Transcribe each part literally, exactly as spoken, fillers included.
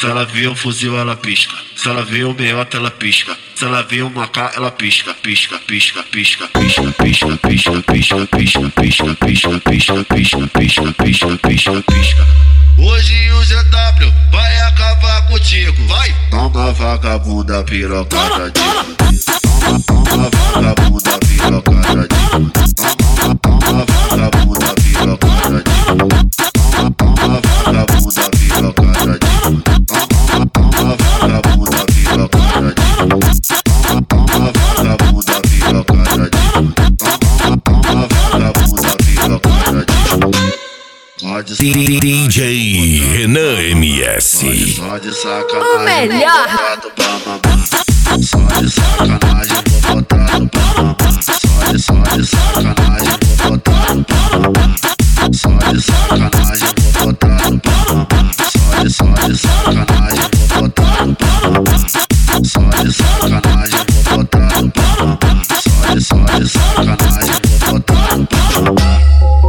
Se ela vê um fuzil, ela pisca. Se ela vê um meiota, ela pisca. Se ela vê uma K, ela pisca, pisca, pisca, pisca, pisca, pisca, pisca, pisca, pisca, pisca, pisca, pisca, pisca, pisca, pisca, pisca, pisca. Hoje o Z W vai acabar contigo, vai! Toma vagabunda pirocada de Toma vagabunda pirocada de Toma vagabunda pirocada de Toma vagabunda pirocada de Toma vagabunda pirocada de Toma vagabunda pirocada de Toma vagabunda pirocada de D J Renan M S. Só de sacanagem, o melhor. Só de sacanagem, vou botar no pra mamar. Só de, só de sacanagem, vou botar no pra mamar. Só de sacanagem, vou botar no pra mamar. Só de, só de sacanagem, vou botar no pra mamar. Só de sacanagem, vou botar no pra mamar. Só de, só de sacanagem, vou botar no pra mamar.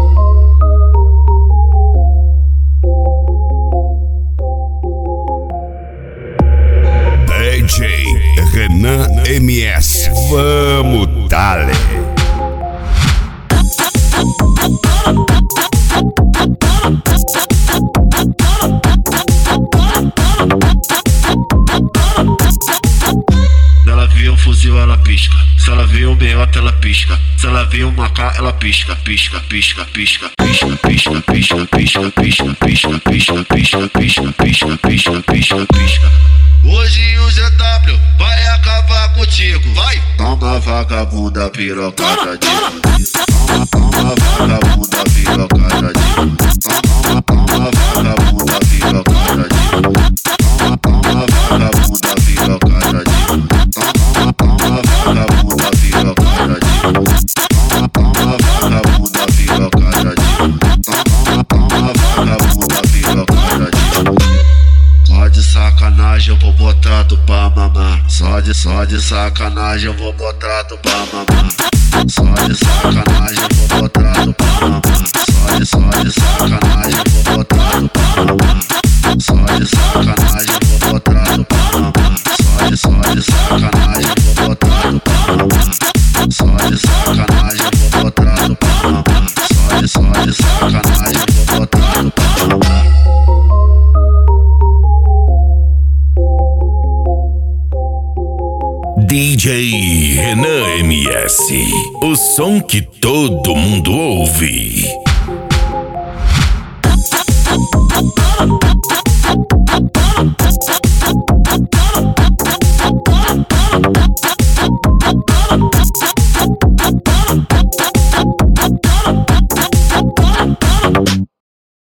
D J Renan M S. Vamos, dale. Se ela vê um fuzil, ela pisca. Se ela vê um meiota, ela pisca. Se ela vê uma K, ela pisca, pisca, pisca, pisca, pisca, pisca, pisca, pisca, pisca, pisca, pisca, pisca, pisca, pisca, pisca, pisca, pisca. Hoje o Z W vai acabar contigo, vai! Toma vagabunda pirocada de Toma, toma vagabunda pirocada de Toma, toma vagabunda pirocada de Toma, toma vagabunda pirocada de Toma, toma vagabunda pirocada de Toma, toma vagabunda pirocada de Toma, toma vagabunda pirocada de Só de sacanagem eu vou botar tu pra mamar. Só de, só de sacanagem eu vou botar tu pra mamar. Só de sacanagem eu vou botar tu pra mamar. Só de, só de sacanagem eu vou botar tu pra mamar. Só de sacanagem eu vou botar tu pra mamar. Só de, só de sacanagem eu vou botar tu pra mamar. Só de sacanagem eu vou botar tu pra mamar. Só de, só de sacanagem eu vou botar tu pra mamar. D J Renan M S. O som que todo mundo ouve.